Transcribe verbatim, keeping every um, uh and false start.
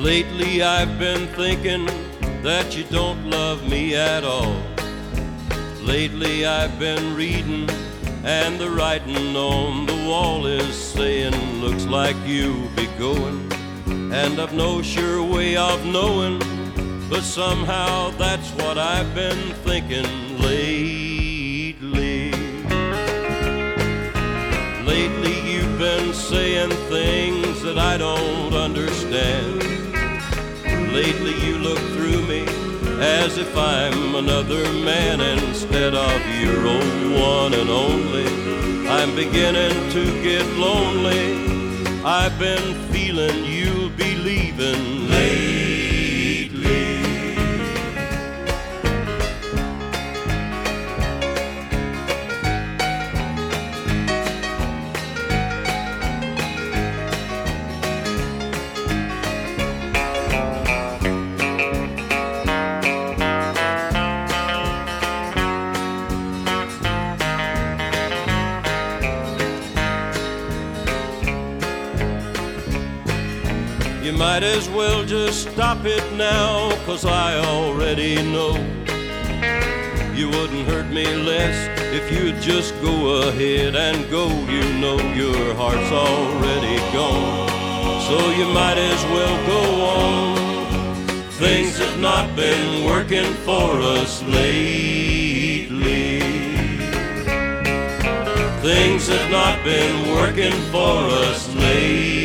Lately I've been thinking that you don't love me at all. Lately I've been reading, and the writing on the wall is saying, looks like you'll be going, and I've no sure way of knowing, but somehow that's what I've been thinking lately. Lately you've been saying things that I don't understand. Lately you look through me as if I'm another man instead of your old one and only. I'm beginning to get lonely. I've been feeling you'll be leaving lately. You might as well just stop it now, 'cause I already know you wouldn't hurt me less if you'd just go ahead and go. You know your heart's already gone, so you might as well go on. Things have not been working for us lately. Things have not been working for us lately.